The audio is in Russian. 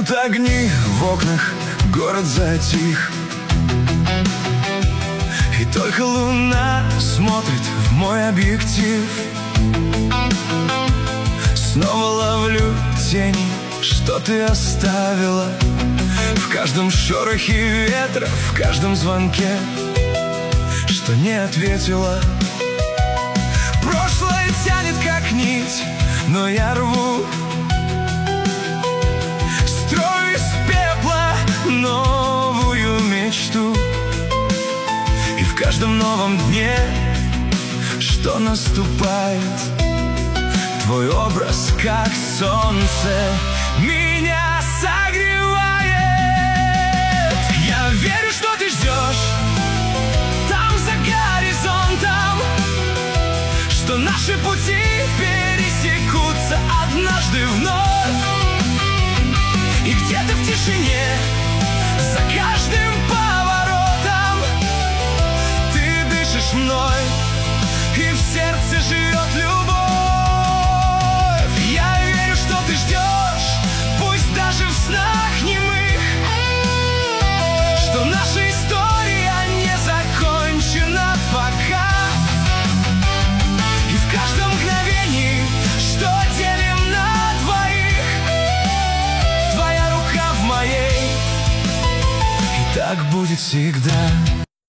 Гаснут огни в окнах, город затих, и только луна смотрит в мой объектив. Снова ловлю тени, что ты оставила, в каждом шорохе ветра, в каждом звонке, что не ответила. Прошлое тянет как нить, но я рву, строю из пепла новую мечту. И в каждом новом дне, что наступает, твой образ, как солнце, меня согревает. Я верю, что ты ждешь там, за горизонтом, что наши пути пересекутся однажды вновь. И где-то в тишине